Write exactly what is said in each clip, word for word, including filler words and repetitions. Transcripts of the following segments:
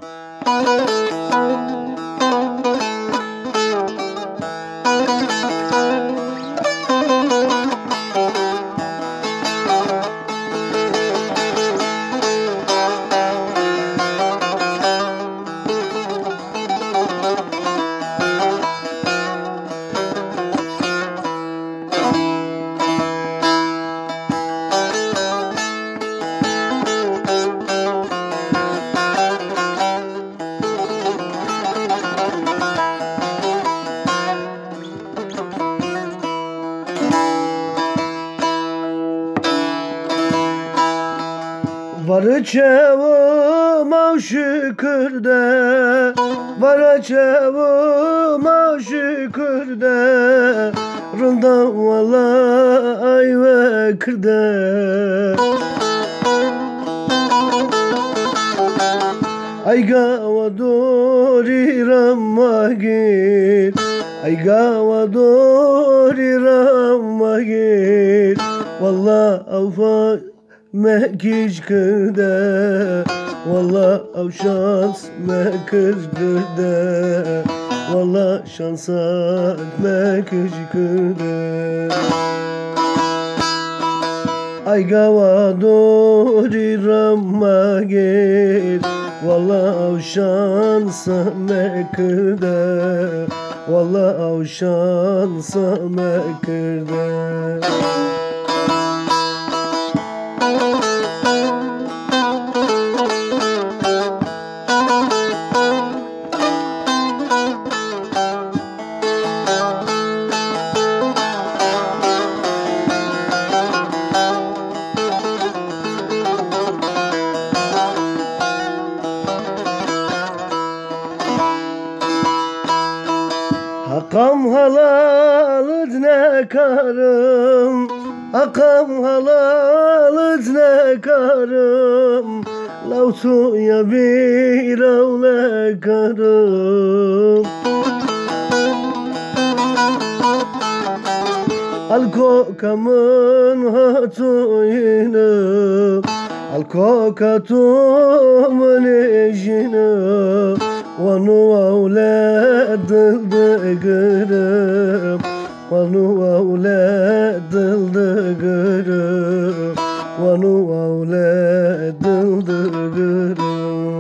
Varı çevuma şükür de, varı çevuma şükür de, rında vallahi ve kırde. Ay gava dori ramagir, ay gava dori ramagir, vallahi avfa mekiş kırde, valla av şans mekiş kırde, valla şansa mekiş kırde. Ay gava dori ramagir, valla av şansa mekirde, valla av şansa mekirde. Hakam halalı ne karım, hakam halalı ne karım, lavtuya bir avle karım. Al kokamın hatuyunu, al kokatumun eşini, vanu avledildi gırım, vanu avledildi gırım, vanu avledildi gırım.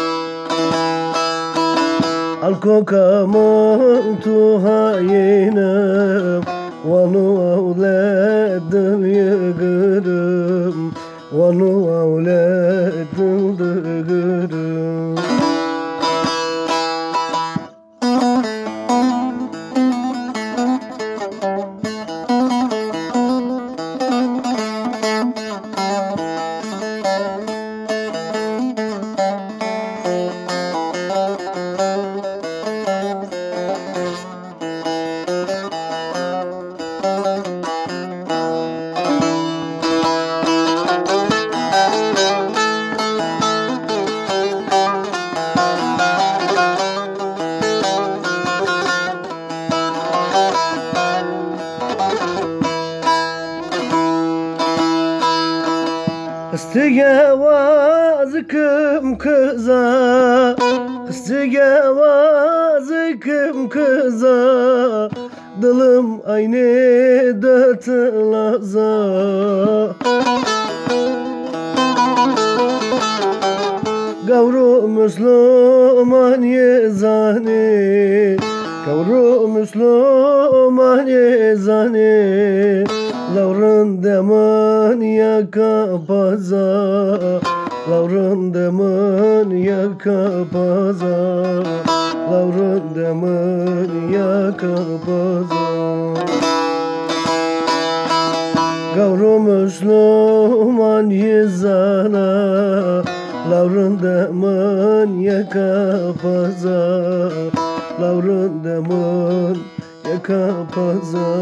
Al kokamın tuhayını, vanu avledildi gırım, vanu avledildi gırım. Kıstıge vazıkım kıza, kıstıge vazıkım kıza, dılım aynı dötülaza. Gavru Müslüman yezani, gavru Müslüman yezani, lavrın deman yaka paza, lavrın deman yaka paza, lavrın deman yaka paza. Gavru Müslüman yezana, lavrın deman yaka paza, lavrın deman yaka paza.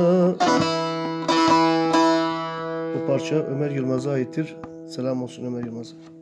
Bu parça Ömer Yılmaz'a aittir. Selam olsun Ömer Yılmaz'a.